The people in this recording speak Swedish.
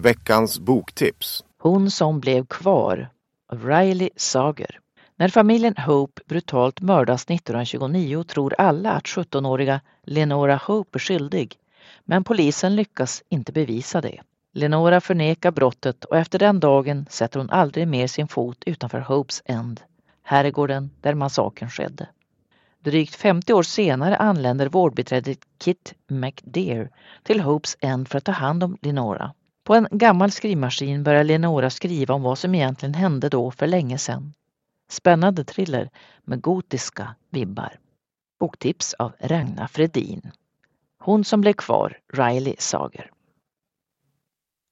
Veckans boktips. Hon som blev kvar av Riley Sager. När familjen Hope brutalt mördas 1929 tror alla att 17-åriga Lenora Hope är skyldig, men polisen lyckas inte bevisa det. Lenora förnekar brottet och efter den dagen sätter hon aldrig mer sin fot utanför Hopes End, herrgården där massakern skedde. Drygt 50 år senare anländer vårdbiträdet Kit McDear till Hopes End för att ta hand om Lenora. På en gammal skrivmaskin börjar Lenora skriva om vad som egentligen hände då för länge sedan. Spännande thriller med gotiska vibbar. Boktips av Ragnar Fredin. Hon som blev kvar, Riley Sager.